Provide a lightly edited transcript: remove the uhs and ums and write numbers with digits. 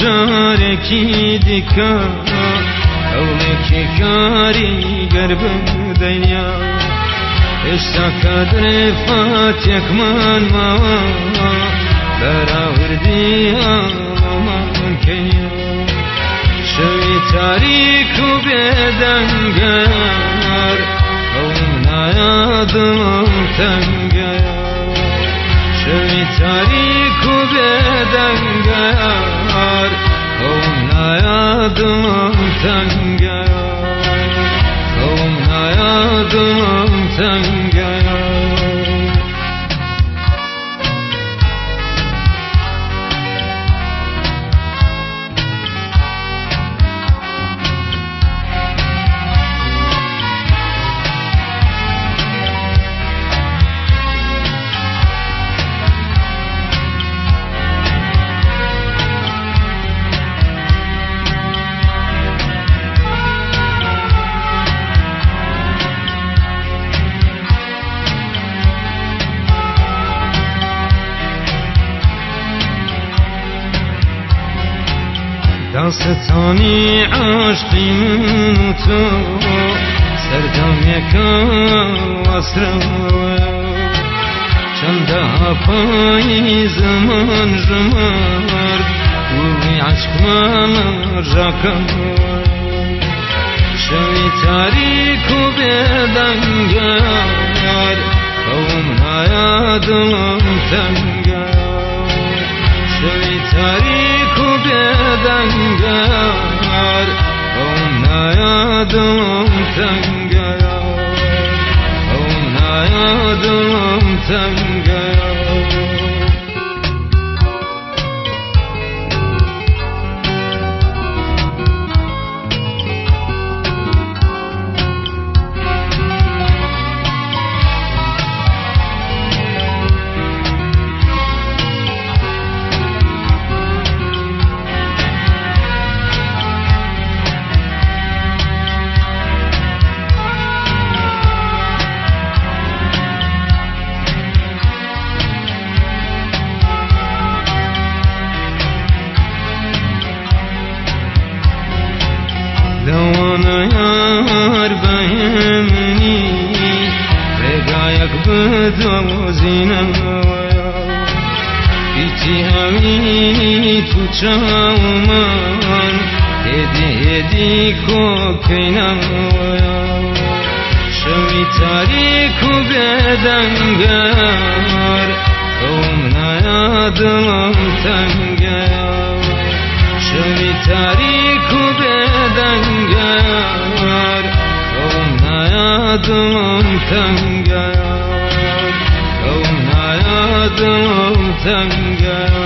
جارێکی دیکە هەوڵێکی کاریگەر بدەنیا هێشتا کادرێ فاتێکمان ماوە بەراوردی ئاڵۆمان کەیە شەوی تاریک و بێدەنگەر هەوڵم نایە دڵم تەنگەیە شەوی تاریک و بێدەنگەر هەوڵم نایە دڵم تەنگەیە هەوڵم نایە دڵم تەنگەیە داستانی عاشقی من و تو سەردەمێکە وەسرەوە چەندە پای زەمان ژمارد وڵی عەشقمان ڕاکەوە شەوی تاریک و بێدەنگەر هەوڵم نایە دڵم تەنگەیە شەوی تاریک و بێدەنگەر هەوڵم نایە دڵم تەنگەیە هەوڵم نایە دڵم تەنگەیە لەوانە یار بەهێمنی ڕێگایەک بدۆزینەوەیە هیچی هەوی تو چاومان هێدی هێدی کۆکەینەوەیە شەوی تاریک و بێدەنگەر هەوڵم نایە دڵم تەنگەیە شەوی تاریک و بێدەنگەر هەوڵم نایە دڵم تەنگەیە هەوڵم نایە دڵم تەنگەیە